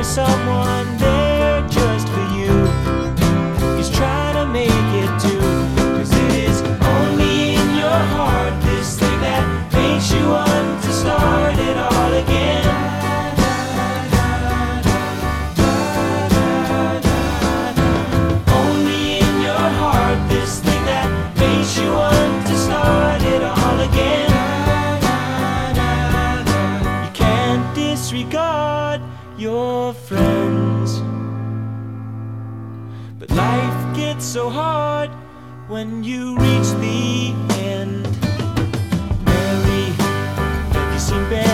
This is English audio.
someone there just for you. He's trying to make it too, 'cause it is only in your heart, this thing that makes you want to start it all again. Only in your heart, this thing that makes you want to start it all again. You can't disregard your friends, but life gets so hard when you reach the end. Mary, have you seen Ben?